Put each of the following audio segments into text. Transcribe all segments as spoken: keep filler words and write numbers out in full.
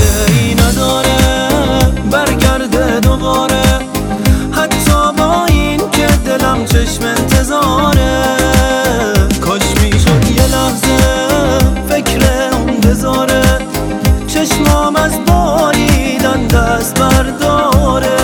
فایده ای نداره برگرده دوباره، حتی با این که دلم چشم انتظاره. کاش میشد یه لحظه فکر اون بذاره، چشمام از باریدن دست برداره.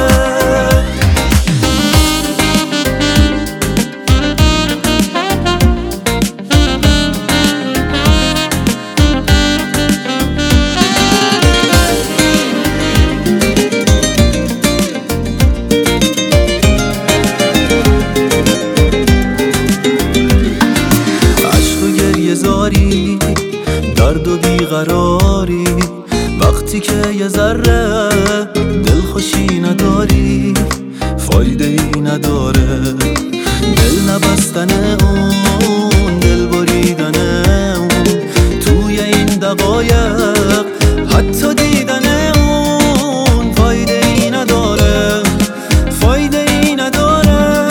زاری درد و بیقراری، وقتی که یه ذره دلخوشی نداری فایده ای نداره. دل نبستن اون، دل بریدن اون، توی این دقایق حتی دیدن اون فایده ای نداره، فایده ای نداره،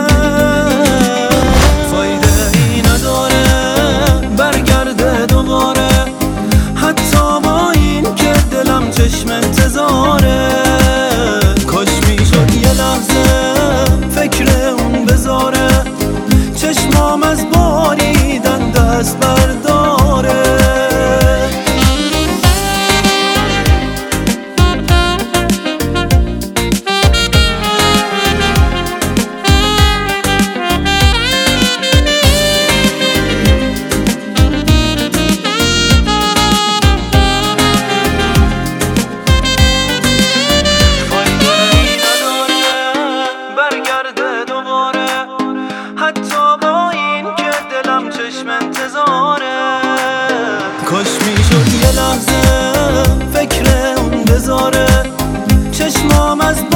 فایده ای نداره برگرده دوباره، حتی با این که دلم چشم انتظاره. کاش میشد یه لحظه فکر اون بذاره، چشمام از باریدن دست برداره. حتی با این که دلم چشم انتظاره. کاش میشد یه لحظه فکر اون بذاره، چشمام از